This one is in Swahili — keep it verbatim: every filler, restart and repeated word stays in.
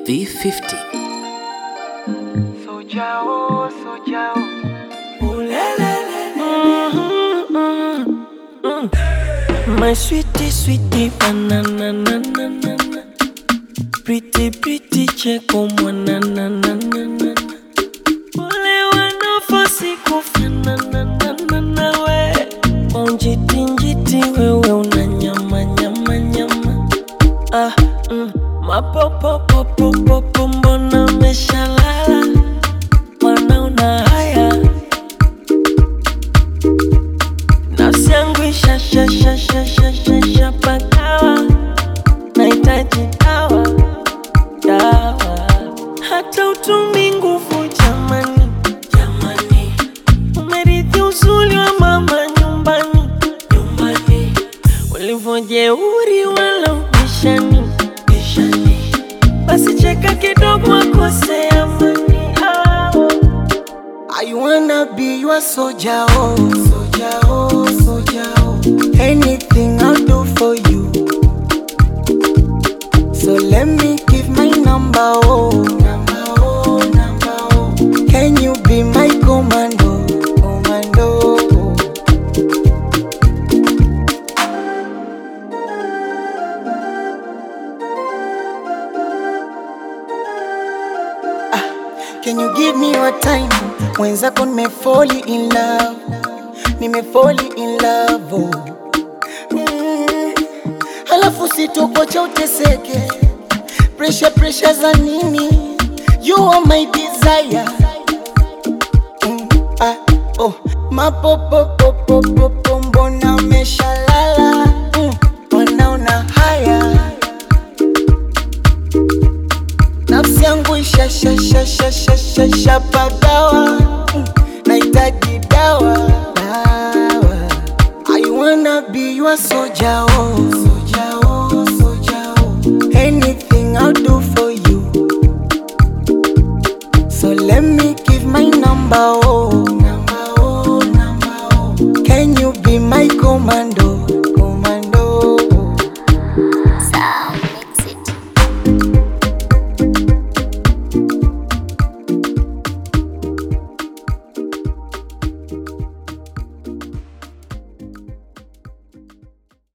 B fifty. Soja oh, soja oh. Ooh la la la la. Mm-hmm, mm-hmm. My sweetie, sweetie banana na na na na. Pretty, pretty cheko mwana na na na na. Wale wanafosi kufanana na na na we. Onjiti njiti wewe una nyama nyama nyama. Ah, mm. Mapopo popo popo mbona umeshalala? Mwana una haya. Nafsi yangu isha sha sha sha sha sha sha pakawa. Nahitaji dawa, dawa. Hata utumi nguvu jamani, jamani. Umerithi uzuri wa mama nyumbani, nyumbani. Ulivyojeuri wala ubishani, bishani. Basi cheka kidogo akosea amani. I wanna be your soldier, oh, soldier, oh, soldier, oh. Anything I'll do for you. So let me give my number, oh, number, oh, number, oh. Can you be my commando, commando? Ah, can you give me your time? Mwenzako nimefall in love, nimefall in love, oh. Mm. Halafu sitokocha uteseke, pressure pressure za nini? You are my desire. Mm. Ah, oh. Mapopo popo popo mbona umeshalala? Mm. Wanaona haya. Nafsi yangu isha sha sha sha sha sha sha pagawa. Mm. Nahitaji dawa, dawa. I wanna be your soldier.